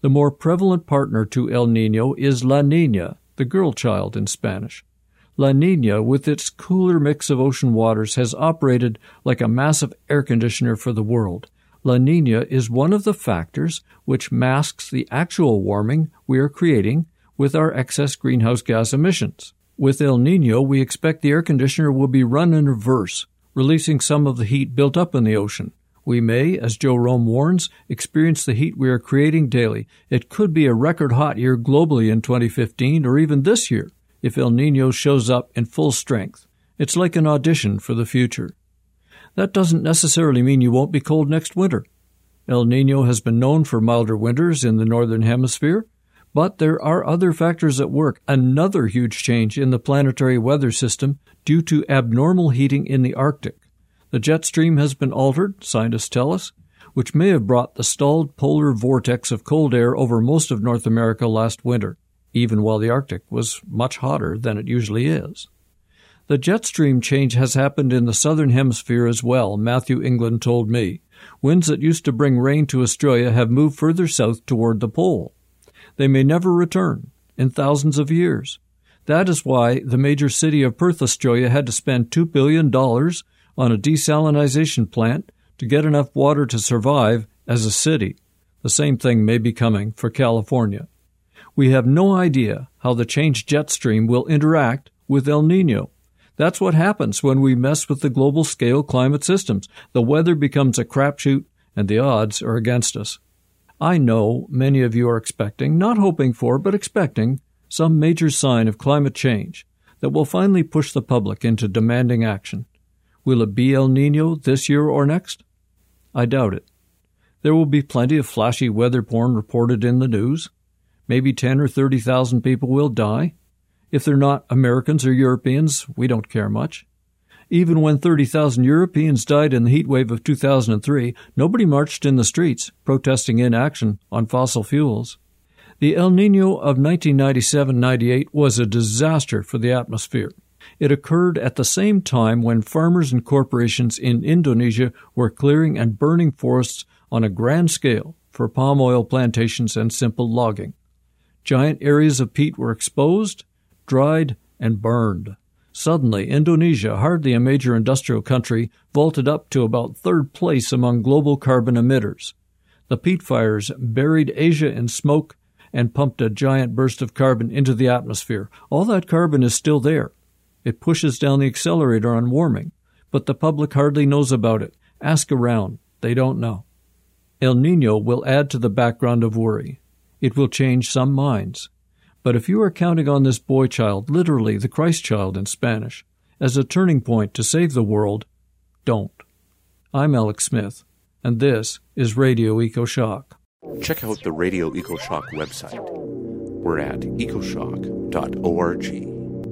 The more prevalent partner to El Niño is La Niña, the girl child in Spanish. La Niña, with its cooler mix of ocean waters, has operated like a massive air conditioner for the world. La Niña is one of the factors which masks the actual warming we are creating with our excess greenhouse gas emissions. With El Niño, we expect the air conditioner will be run in reverse, releasing some of the heat built up in the ocean. We may, as Joe Rome warns, experience the heat we are creating daily. It could be a record hot year globally in twenty fifteen or even this year if El Niño shows up in full strength. It's like an audition for the future. That doesn't necessarily mean you won't be cold next winter. El Niño has been known for milder winters in the northern hemisphere, but there are other factors at work. Another huge change in the planetary weather system due to abnormal heating in the Arctic. The jet stream has been altered, scientists tell us, which may have brought the stalled polar vortex of cold air over most of North America last winter, even while the Arctic was much hotter than it usually is. The jet stream change has happened in the southern hemisphere as well, Matthew England told me. Winds that used to bring rain to Australia have moved further south toward the pole. They may never return in thousands of years. That is why the major city of Perth, Australia, had to spend two billion dollars on a desalinization plant to get enough water to survive as a city. The same thing may be coming for California. We have no idea how the changed jet stream will interact with El Niño. That's what happens when we mess with the global scale climate systems. The weather becomes a crapshoot, and the odds are against us. I know many of you are expecting, not hoping for, but expecting, some major sign of climate change that will finally push the public into demanding action. Will it be El Niño this year or next? I doubt it. There will be plenty of flashy weather porn reported in the news. Maybe ten or thirty thousand people will die. If they're not Americans or Europeans, we don't care much. Even when thirty thousand Europeans died in the heat wave of two thousand three, nobody marched in the streets protesting inaction on fossil fuels. The El Niño of nineteen ninety-seven ninety-eight was a disaster for the atmosphere. It occurred at the same time when farmers and corporations in Indonesia were clearing and burning forests on a grand scale for palm oil plantations and simple logging. Giant areas of peat were exposed, dried, and burned. Suddenly, Indonesia, hardly a major industrial country, vaulted up to about third place among global carbon emitters. The peat fires buried Asia in smoke and pumped a giant burst of carbon into the atmosphere. All that carbon is still there. It pushes down the accelerator on warming, but the public hardly knows about it. Ask around. They don't know. El Niño will add to the background of worry. It will change some minds. But if you are counting on this boy child, literally the Christ child in Spanish, as a turning point to save the world, don't. I'm Alex Smith, and this is Radio EcoShock. Check out the Radio EcoShock website. We're at ecoshock dot org.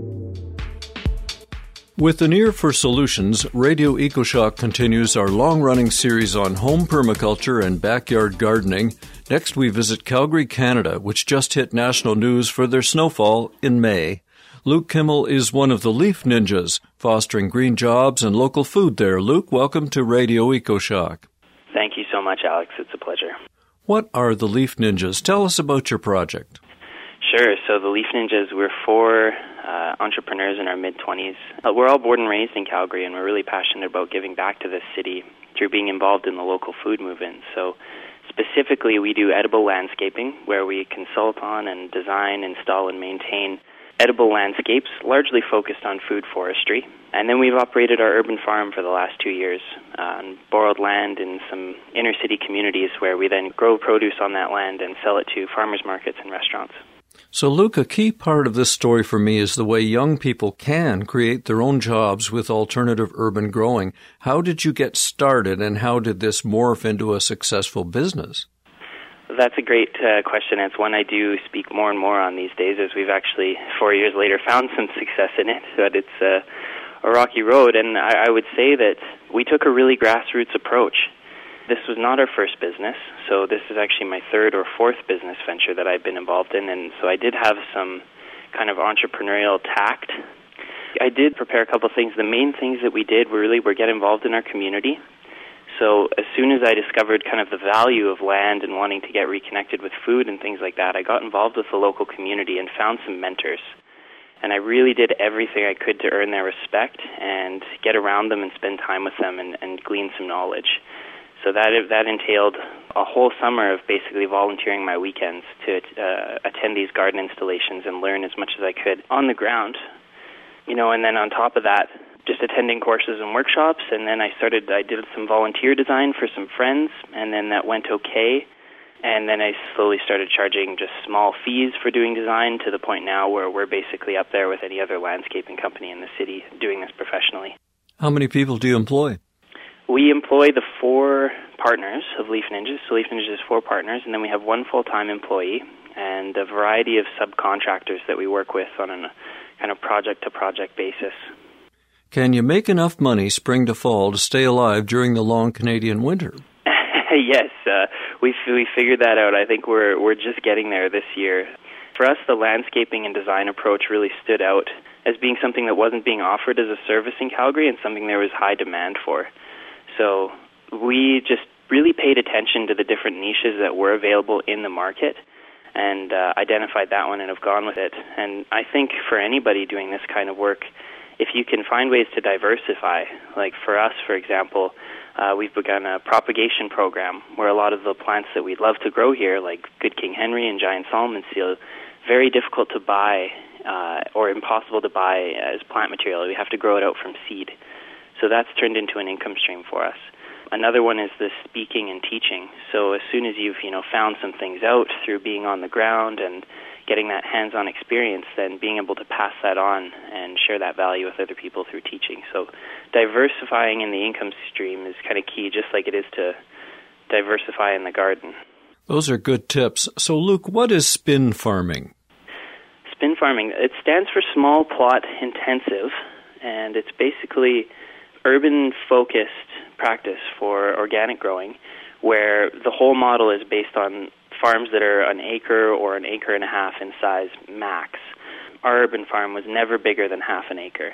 With an ear for solutions, Radio EcoShock continues our long-running series on home permaculture and backyard gardening. Next, we visit Calgary, Canada, which just hit national news for their snowfall in May. Luke Kimmel is one of the Leaf Ninjas, fostering green jobs and local food there. Luke, welcome to Radio EcoShock. Thank you so much, Alex. It's a pleasure. What are the Leaf Ninjas? Tell us about your project. Sure. So the Leaf Ninjas, we're four uh, entrepreneurs in our mid-twenties. Uh, we're all born and raised in Calgary, and we're really passionate about giving back to this city through being involved in the local food movement. So specifically, we do edible landscaping, where we consult on and design, install, and maintain edible landscapes, largely focused on food forestry. And then we've operated our urban farm for the last two years uh, on borrowed land in some inner-city communities where we then grow produce on that land and sell it to farmers markets and restaurants. So, Luke, a key part of this story for me is the way young people can create their own jobs with alternative urban growing. How did you get started, and how did this morph into a successful business? That's a great uh, question. It's one I do speak more and more on these days, as we've actually, four years later, found some success in it. But it's uh, a rocky road, and I, I would say that we took a really grassroots approach. This was not our first business, so this is actually my third or fourth business venture that I've been involved in, and so I did have some kind of entrepreneurial tact. I did prepare a couple of things. The main things that we did were really were get involved in our community. So as soon as I discovered kind of the value of land and wanting to get reconnected with food and things like that, I got involved with the local community and found some mentors. And I really did everything I could to earn their respect and get around them and spend time with them and, and glean some knowledge. So that that entailed a whole summer of basically volunteering my weekends to uh, attend these garden installations and learn as much as I could on the ground. You know, and then on top of that, just attending courses and workshops, and then I started, I did some volunteer design for some friends, and then that went okay. And then I slowly started charging just small fees for doing design to the point now where we're basically up there with any other landscaping company in the city doing this professionally. How many people do you employ? We employ the four partners of Leaf Ninjas. So Leaf Ninjas is four partners, and then we have one full-time employee and a variety of subcontractors that we work with on a kind of project-to-project basis. Can you make enough money spring to fall to stay alive during the long Canadian winter? Yes, uh, we we figured that out. I think we're we're just getting there this year. For us, the landscaping and design approach really stood out as being something that wasn't being offered as a service in Calgary and something there was high demand for. So we just really paid attention to the different niches that were available in the market and uh, identified that one and have gone with it. And I think for anybody doing this kind of work, if you can find ways to diversify, like for us, for example, uh, we've begun a propagation program where a lot of the plants that we'd love to grow here, like Good King Henry and Giant Solomon Seal, very difficult to buy uh, or impossible to buy as plant material. We have to grow it out from seed. So that's turned into an income stream for us. Another one is the speaking and teaching. So as soon as you've, you know, found some things out through being on the ground and getting that hands-on experience, then being able to pass that on and share that value with other people through teaching. So diversifying in the income stream is kind of key, just like it is to diversify in the garden. Those are good tips. So, Luke, what is spin farming? Spin farming, it stands for small plot intensive, and it's basically urban-focused practice for organic growing, where the whole model is based on farms that are an acre or an acre and a half in size max. Our urban farm was never bigger than half an acre.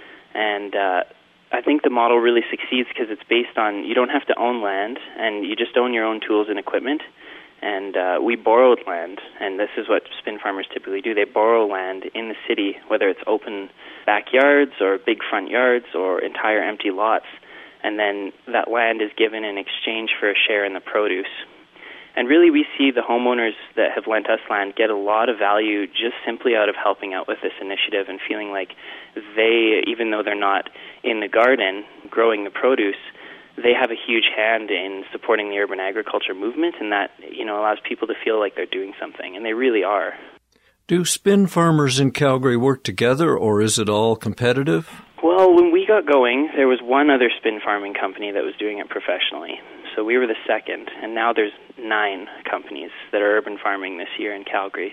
And uh, I think the model really succeeds because it's based on, you don't have to own land, and you just own your own tools and equipment. And uh, we borrowed land, and this is what spin farmers typically do. They borrow land in the city, whether it's open backyards or big front yards or entire empty lots. And then that land is given in exchange for a share in the produce. And really we see the homeowners that have lent us land get a lot of value just simply out of helping out with this initiative and feeling like they, even though they're not in the garden growing the produce, they have a huge hand in supporting the urban agriculture movement, and that, you know, allows people to feel like they're doing something, and they really are. Do spin farmers in Calgary work together, or is it all competitive? Well, when we got going, there was one other spin farming company that was doing it professionally. So we were the second, and now there's nine companies that are urban farming this year in Calgary.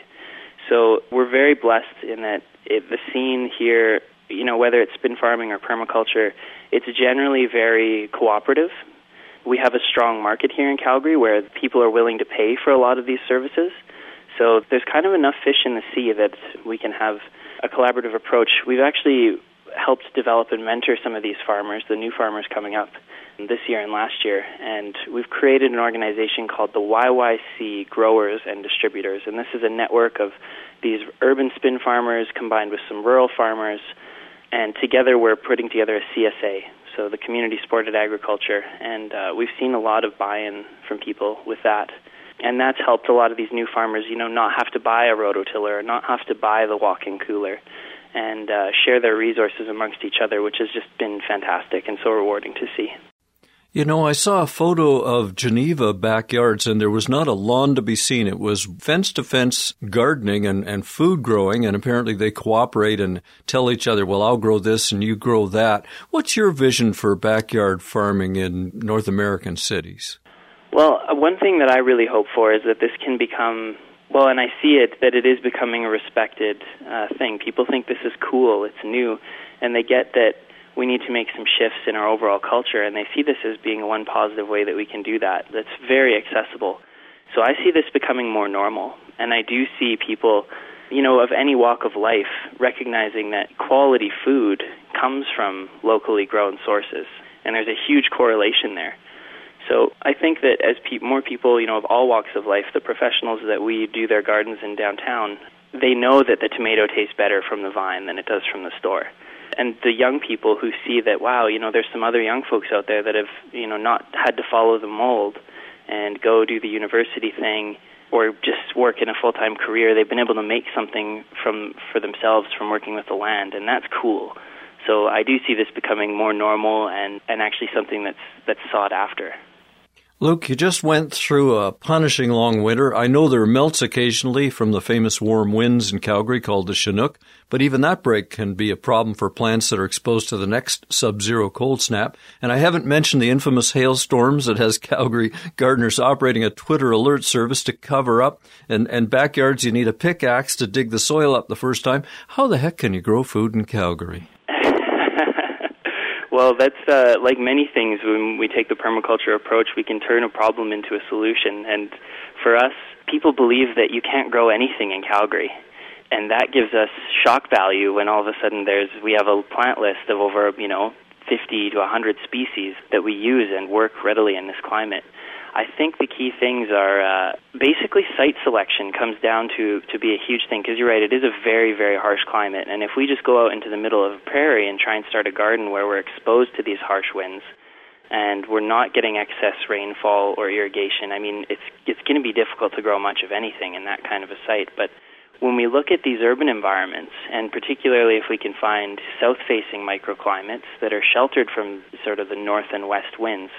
So we're very blessed in that it, the scene here, you know, whether it's spin farming or permaculture, it's generally very cooperative. We have a strong market here in Calgary where people are willing to pay for a lot of these services. So there's kind of enough fish in the sea that we can have a collaborative approach. We've actually helped develop and mentor some of these farmers, the new farmers coming up this year and last year, and we've created an organization called the Y Y C Growers and Distributors, and this is a network of these urban spin farmers combined with some rural farmers, and together we're putting together a C S A, so the Community Supported Agriculture, and uh, we've seen a lot of buy-in from people with that. And that's helped a lot of these new farmers, you know, not have to buy a rototiller, not have to buy the walk-in cooler, and uh, share their resources amongst each other, which has just been fantastic and so rewarding to see. You know, I saw a photo of Geneva backyards, and there was not a lawn to be seen. It was fence-to-fence gardening and, and food growing, and apparently they cooperate and tell each other, well, I'll grow this and you grow that. What's your vision for backyard farming in North American cities? Well, one thing that I really hope for is that this can become, well, and I see it, that it is becoming a respected uh, thing. People think this is cool, it's new, and they get that we need to make some shifts in our overall culture, and they see this as being one positive way that we can do that. That's very accessible. So I see this becoming more normal, and I do see people, you know, of any walk of life recognizing that quality food comes from locally grown sources, and there's a huge correlation there. So I think that as pe- more people, you know, of all walks of life, the professionals that we do their gardens in downtown, they know that the tomato tastes better from the vine than it does from the store. And the young people who see that, wow, you know, there's some other young folks out there that have, you know, not had to follow the mold and go do the university thing or just work in a full-time career. They've been able to make something from for themselves from working with the land, and that's cool. So I do see this becoming more normal and, and actually something that's that's sought after. Luke, you just went through a punishing long winter. I know there are melts occasionally from the famous warm winds in Calgary called the Chinook, but even that break can be a problem for plants that are exposed to the next sub-zero cold snap. And I haven't mentioned the infamous hailstorms that has Calgary gardeners operating a Twitter alert service to cover up, and, and backyards you need a pickaxe to dig the soil up the first time. How the heck can you grow food in Calgary? Well, that's uh, like many things. When we take the permaculture approach, we can turn a problem into a solution. And for us, people believe that you can't grow anything in Calgary. And that gives us shock value when all of a sudden there's we have a plant list of over, you know, fifty to one hundred species that we use and work readily in this climate. I think the key things are uh, basically site selection comes down to, to be a huge thing, because you're right, it is a very, very harsh climate. And if we just go out into the middle of a prairie and try and start a garden where we're exposed to these harsh winds and we're not getting excess rainfall or irrigation, I mean, it's it's going to be difficult to grow much of anything in that kind of a site. But when we look at these urban environments, and particularly if we can find south-facing microclimates that are sheltered from sort of the north and west winds,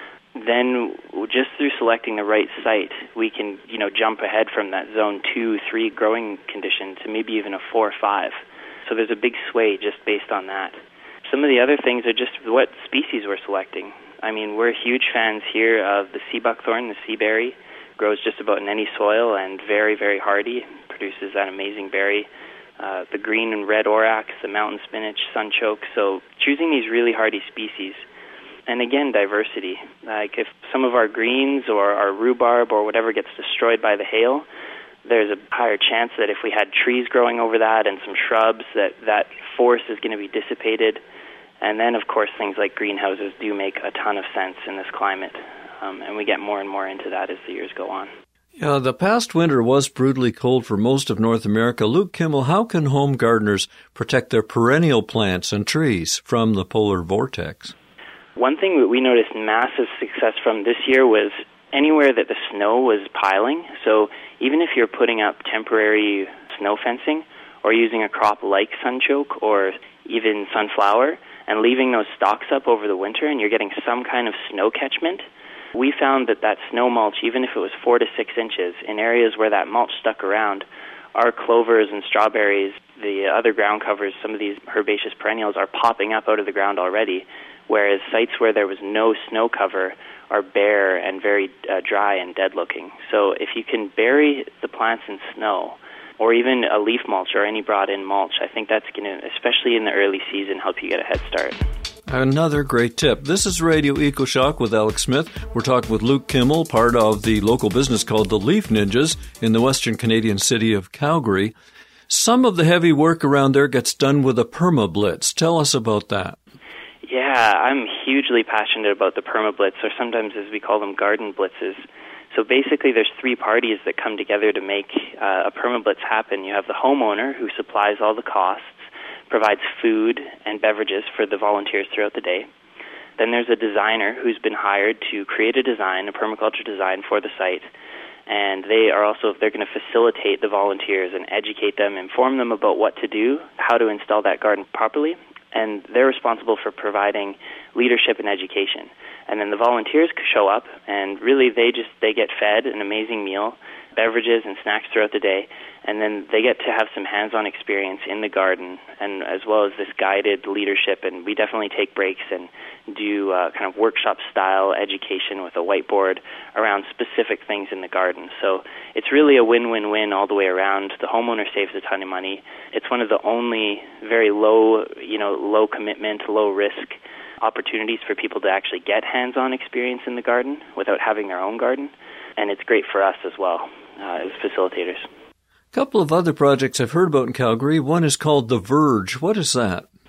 then just through selecting the right site, we can, you know, jump ahead from that zone two, three growing condition to maybe even a four or five. So there's a big sway just based on that. Some of the other things are just what species we're selecting. I mean, we're huge fans here of the sea buckthorn, the sea berry. Grows just about in any soil and very, very hardy. Produces that amazing berry. Uh, the green and red orax, the mountain spinach, sunchoke. So choosing these really hardy species. And again, diversity. Like if some of our greens or our rhubarb or whatever gets destroyed by the hail, there's a higher chance that if we had trees growing over that and some shrubs, that that force is going to be dissipated. And then, of course, things like greenhouses do make a ton of sense in this climate. Um, and we get more and more into that as the years go on. Yeah, the past winter was brutally cold for most of North America. Luke Kimmel, how can home gardeners protect their perennial plants and trees from the polar vortex? One thing that we noticed massive success from this year was anywhere that the snow was piling. So even if you're putting up temporary snow fencing or using a crop like sunchoke or even sunflower and leaving those stalks up over the winter and you're getting some kind of snow catchment, we found that that snow mulch, even if it was four to six inches, in areas where that mulch stuck around, our clovers and strawberries, the other ground covers, some of these herbaceous perennials are popping up out of the ground already, whereas sites where there was no snow cover are bare and very uh, dry and dead-looking. So if you can bury the plants in snow, or even a leaf mulch or any brought-in mulch, I think that's going to, especially in the early season, help you get a head start. Another great tip. This is Radio EcoShock with Alex Smith. We're talking with Luke Kimmel, part of the local business called the Leaf Ninjas in the western Canadian city of Calgary. Some of the heavy work around there gets done with a permablitz. Tell us about that. Yeah, I'm hugely passionate about the permablitz, or sometimes as we call them, garden blitzes. So basically there's three parties that come together to make uh, a permablitz happen. You have the homeowner who supplies all the costs, provides food and beverages for the volunteers throughout the day. Then there's a designer who's been hired to create a design, a permaculture design for the site. And they are also, they're going to facilitate the volunteers and educate them, inform them about what to do, how to install that garden properly. And they're responsible for providing leadership and education. And then the volunteers show up, and really they just, they get fed an amazing meal, beverages and snacks throughout the day, and then they get to have some hands-on experience in the garden, and as well as this guided leadership. And we definitely take breaks and do uh, kind of workshop-style education with a whiteboard around specific things in the garden. So it's really a win-win-win all the way around. The homeowner saves a ton of money. It's one of the only very low, you know, low commitment, low risk opportunities for people to actually get hands-on experience in the garden without having their own garden. And it's great for us as well uh, as facilitators. A couple of other projects I've heard about in Calgary. One is called The Verge. What is that?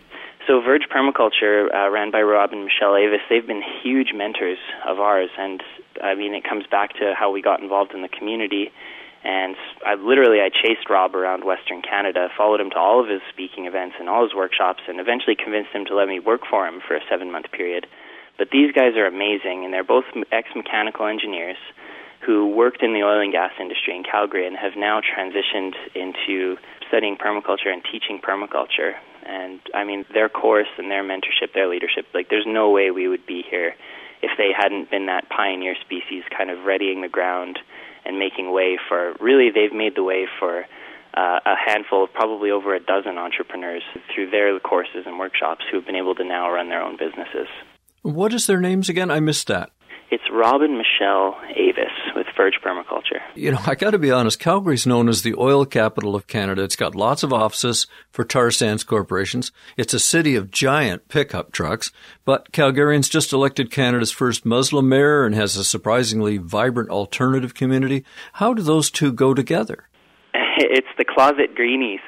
So Verge Permaculture, uh, ran by Rob and Michelle Avis, they've been huge mentors of ours, and I mean, it comes back to how we got involved in the community. And I literally, I chased Rob around Western Canada, followed him to all of his speaking events and all his workshops, and eventually convinced him to let me work for him for a seven-month period. But these guys are amazing, and they're both ex-mechanical engineers who worked in the oil and gas industry in Calgary and have now transitioned into studying permaculture and teaching permaculture. And, I mean, their course and their mentorship, their leadership, like, there's no way we would be here if they hadn't been that pioneer species kind of readying the ground and making way for, really, they've made the way for uh, a handful of probably over a dozen entrepreneurs through their courses and workshops who have been able to now run their own businesses. What is their names again? I missed that. It's Rob and Michelle Avis with Verge Permaculture. You know, I got to be honest, Calgary's known as the oil capital of Canada. It's got lots of offices for tar sands corporations. It's a city of giant pickup trucks. But Calgarians just elected Canada's first Muslim mayor and has a surprisingly vibrant alternative community. How do those two go together? It's the closet greenies.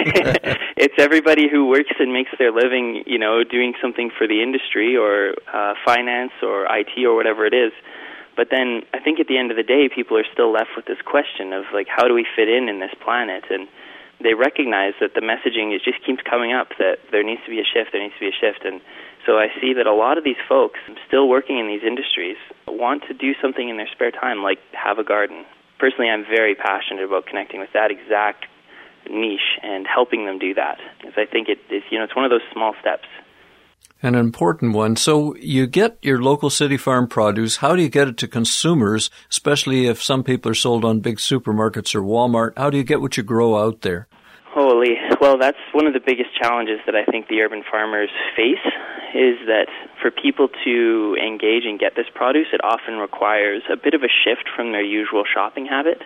It's everybody who works and makes their living, you know, doing something for the industry or uh, finance or I T or whatever it is. But then I think at the end of the day, people are still left with this question of, like, how do we fit in in this planet? And they recognize that the messaging is just keeps coming up that there needs to be a shift, there needs to be a shift. And so I see that a lot of these folks still working in these industries want to do something in their spare time, like have a garden. Personally, I'm very passionate about connecting with that exact niche and helping them do that, because I think it is, you know, it's one of those small steps. An important one. So you get your local city farm produce. How do you get it to consumers, especially if some people are sold on big supermarkets or Walmart? How do you get what you grow out there? Holy, well, that's one of the biggest challenges that I think the urban farmers face, is that for people to engage and get this produce, it often requires a bit of a shift from their usual shopping habit.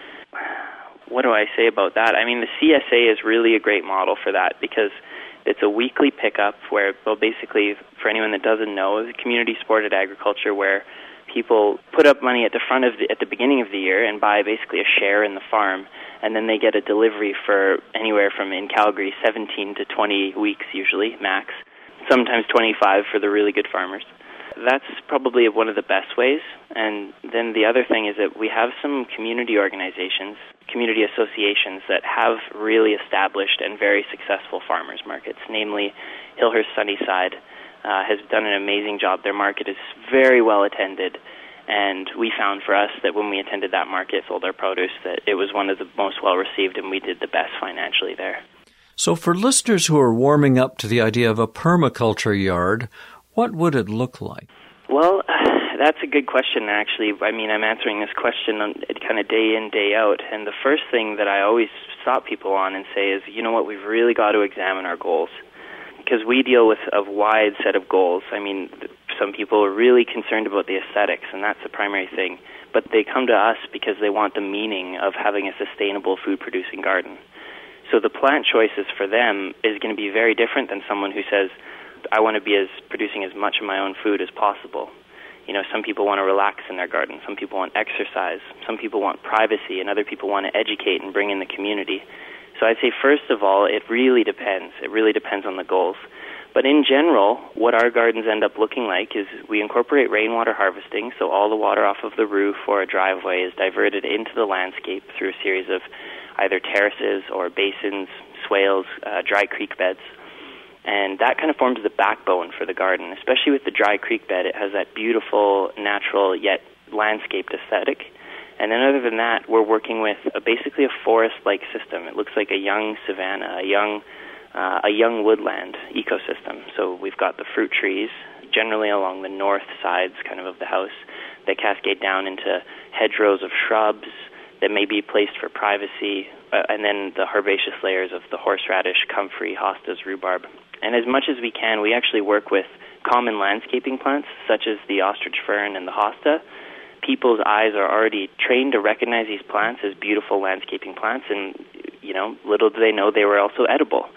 What do I say about that? I mean, the C S A is really a great model for that, because it's a weekly pickup where, well, basically, for anyone that doesn't know, it's community-supported agriculture where people put up money at the front of the, at the beginning of the year and buy basically a share in the farm, and then they get a delivery for anywhere from, in Calgary, seventeen to twenty weeks usually, max. Sometimes twenty-five for the really good farmers. That's probably one of the best ways. And then the other thing is that we have some community organizations, community associations that have really established and very successful farmers markets, namely Hillhurst Sunnyside uh, has done an amazing job. Their market is very well attended, and we found for us that when we attended that market, sold our produce, that it was one of the most well-received, and we did the best financially there. So for listeners who are warming up to the idea of a permaculture yard, what would it look like? Well, that's a good question, actually. I mean, I'm answering this question on, kind of day in, day out. And the first thing that I always stop people on and say is, you know what, we've really got to examine our goals. Because we deal with a wide set of goals. I mean, some people are really concerned about the aesthetics, and that's the primary thing. But they come to us because they want the meaning of having a sustainable food-producing garden. So the plant choices for them is going to be very different than someone who says, I want to be as producing as much of my own food as possible. You know, some people want to relax in their garden. Some people want exercise. Some people want privacy, and other people want to educate and bring in the community. So I'd say, first of all, it really depends. It really depends on the goals. But in general, what our gardens end up looking like is we incorporate rainwater harvesting, so all the water off of the roof or a driveway is diverted into the landscape through a series of either terraces or basins, swales, uh, dry creek beds. And that kind of forms the backbone for the garden, especially with the dry creek bed. It has that beautiful, natural, yet landscaped aesthetic. And then other than that, we're working with a, basically a forest-like system. It looks like a young savanna, a young uh, a young woodland ecosystem. So we've got the fruit trees, generally along the north sides kind of of the house. They cascade down into hedgerows of shrubs that may be placed for privacy, uh, and then the herbaceous layers of the horseradish, comfrey, hostas, rhubarb. And as much as we can, we actually work with common landscaping plants, such as the ostrich fern and the hosta. People's eyes are already trained to recognize these plants as beautiful landscaping plants, and, you know, little do they know they were also edible.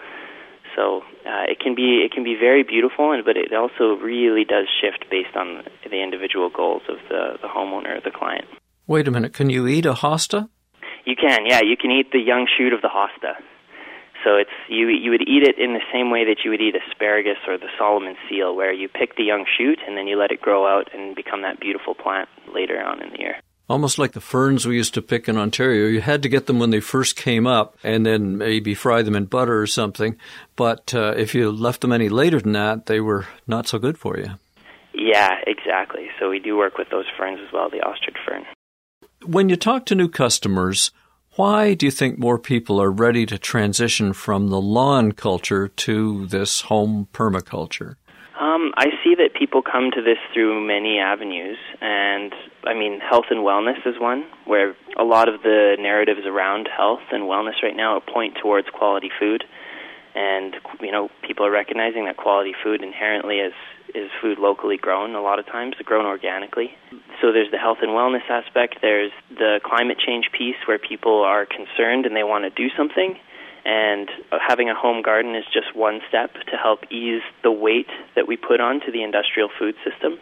So uh, it can be it can be very beautiful, and but it also really does shift based on the individual goals of the, the homeowner or the client. Wait a minute, can you eat a hosta? You can, yeah. You can eat the young shoot of the hosta. So it's you you would eat it in the same way that you would eat asparagus or the Solomon seal, where you pick the young shoot and then you let it grow out and become that beautiful plant later on in the year. Almost like the ferns we used to pick in Ontario. You had to get them when they first came up and then maybe fry them in butter or something. But uh, if you left them any later than that, they were not so good for you. Yeah, exactly. So we do work with those ferns as well, the ostrich fern. When you talk to new customers, why do you think more people are ready to transition from the lawn culture to this home permaculture? Um, I see that people come to this through many avenues, and I mean, health and wellness is one, where a lot of the narratives around health and wellness right now point towards quality food, and, you know, people are recognizing that quality food inherently is, is food locally grown a lot of times, grown organically. So there's the health and wellness aspect, there's the climate change piece where people are concerned and they want to do something, and having a home garden is just one step to help ease the weight that we put onto the industrial food system.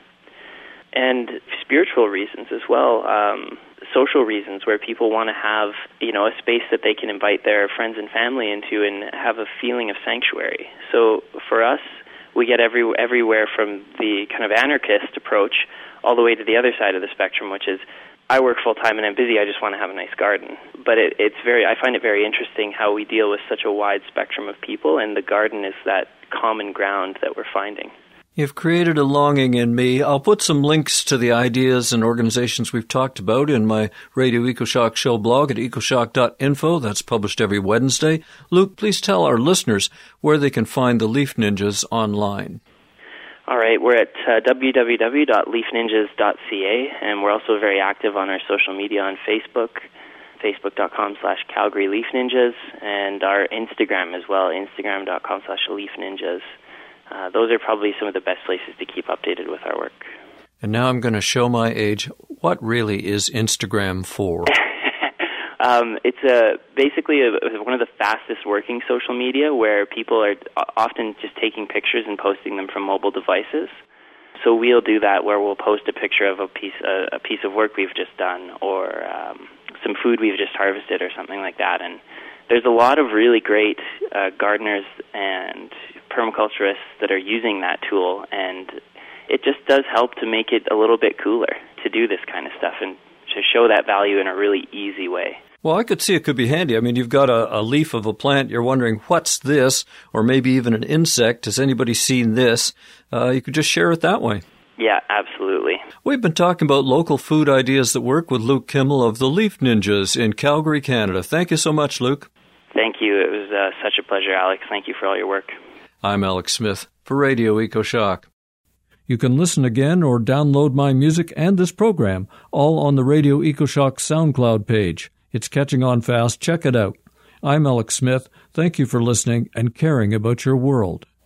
And spiritual reasons as well, um, social reasons where people want to have, you know, a space that they can invite their friends and family into and have a feeling of sanctuary. So for us, we get every, everywhere from the kind of anarchist approach all the way to the other side of the spectrum, which is, I work full-time and I'm busy, I just want to have a nice garden. But it, it's very, I find it very interesting how we deal with such a wide spectrum of people, and the garden is that common ground that we're finding. You've created a longing in me. I'll put some links to the ideas and organizations we've talked about in my Radio EcoShock Show blog at ecoshock dot info. That's published every Wednesday. Luke, please tell our listeners where they can find the Leaf Ninjas online. All right, we're at uh, w w w dot leaf ninjas dot c a, and we're also very active on our social media on Facebook, facebook dot com slash Calgary Leaf Ninjas, and our Instagram as well, instagram dot com slash Leaf Ninjas. Uh, those are probably some of the best places to keep updated with our work. And now I'm going to show my age. What really is Instagram for? um, it's a, basically a, one of the fastest working social media where people are often just taking pictures and posting them from mobile devices. So we'll do that where we'll post a picture of a piece a, a piece of work we've just done, or um, some food we've just harvested or something like that. And there's a lot of really great uh, gardeners and permaculturists that are using that tool, and it just does help to make it a little bit cooler to do this kind of stuff and to show that value in a really easy way. Well, I could see it could be handy. I mean, you've got a, a leaf of a plant, you're wondering, what's this? Or maybe even an insect. Has anybody seen this? Uh, you could just share it that way. Yeah, absolutely. We've been talking about local food ideas that work with Luke Kimmel of the Leaf Ninjas in Calgary, Canada. Thank you so much, Luke. Thank you. It was uh, such a pleasure, Alex. Thank you for all your work. I'm Alex Smith for Radio EcoShock. You can listen again or download my music and this program, all on the Radio EcoShock SoundCloud page. It's catching on fast. Check it out. I'm Alex Smith. Thank you for listening and caring about your world.